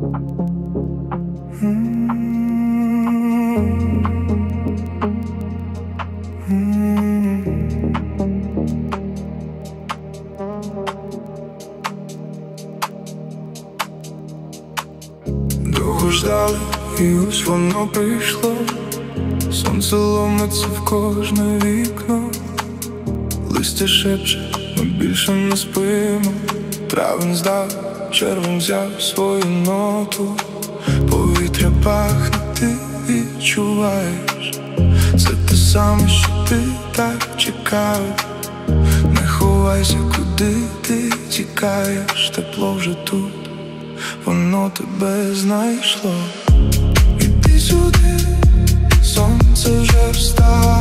Довго ждали, і ось воно прийшло. Сонце ломиться в кожне вікно. Листя шепче, ми більше не спимо. Травень здав, червень взяв свою ноту. Повітря пахне, ти відчуваєш. Це те саме, що ти так чекаєш. Не ховайся, куди ти тікаєш. Тепло вже тут, воно тебе знайшло. Іди сюди, сонце вже встало.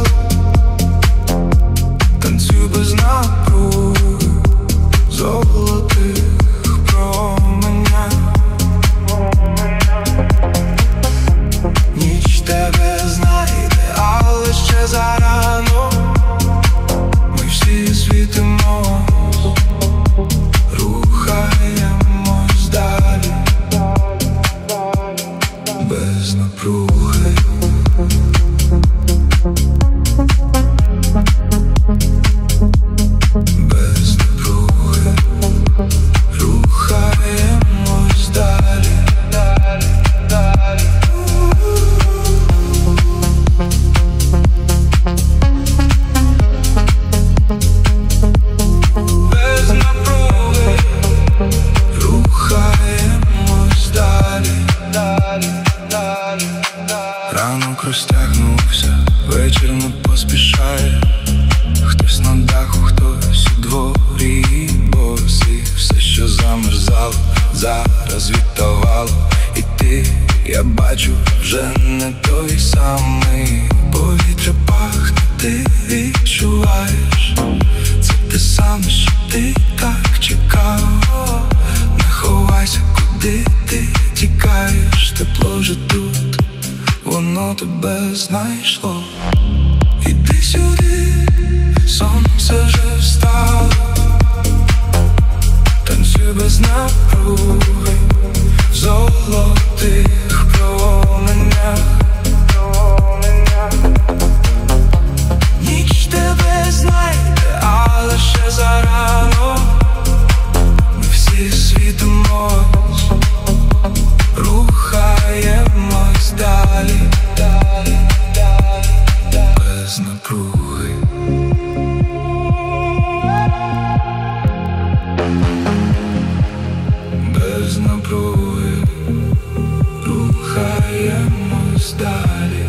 Танцюй без напруги, золотих променях. Ніч тебе знайде, але ще зарано. Ми всі світимось, рухаємось далі, без напруги. Без напруги, рухаємось далі, далі, далі. Без напруги, рухаємось далі, далі, далі, далі. Ранок розтягнувся, вечір не поспішає. Хтось на даху, хтось у дворі, босий. Все, що замерзало, зараз відтавало. І ти, я бачу, вже не той самий. Повітря пахне, ти відчуваєш. Це те саме, що ти так чекав. Не ховайся, куди ти тікаєш. Тепло вже тут, воно тебе знайшло. Іди сюди, сонце вже встало. Танцюй без напруги, в золотих променях. Ніч тебе знайде, але ще зарано. Ми всі світимось, рухаємось далі, далі, далі, далі. Без напруги. Без напруги, рухаємось далі.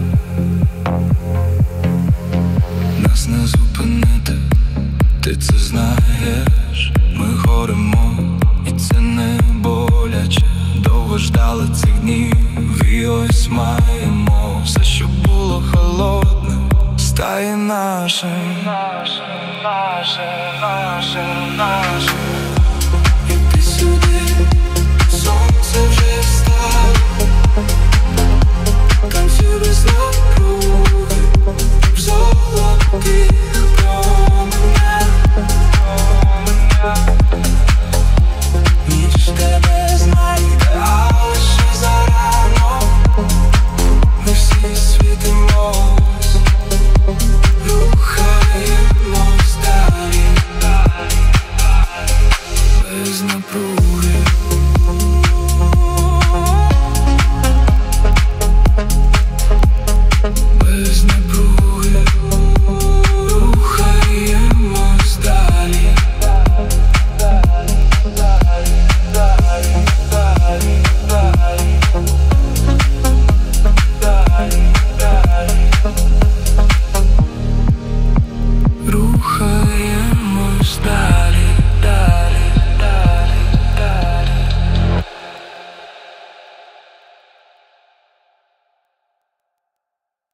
Нас не зупинити, ти це знаєш. Ми горимо, і це не боляче. Довго ждали цих днів, і ось маємо. Все, що було холодне, стає нашим. Наше, наше, наше, наше. Іди сюди, сонце вже встало. Танцюй без напруги, в золотих променях. Ніч тебе знайде, але ще зарано. Ми всі світимось, рухаємось далі, далі, далі. Без напруги.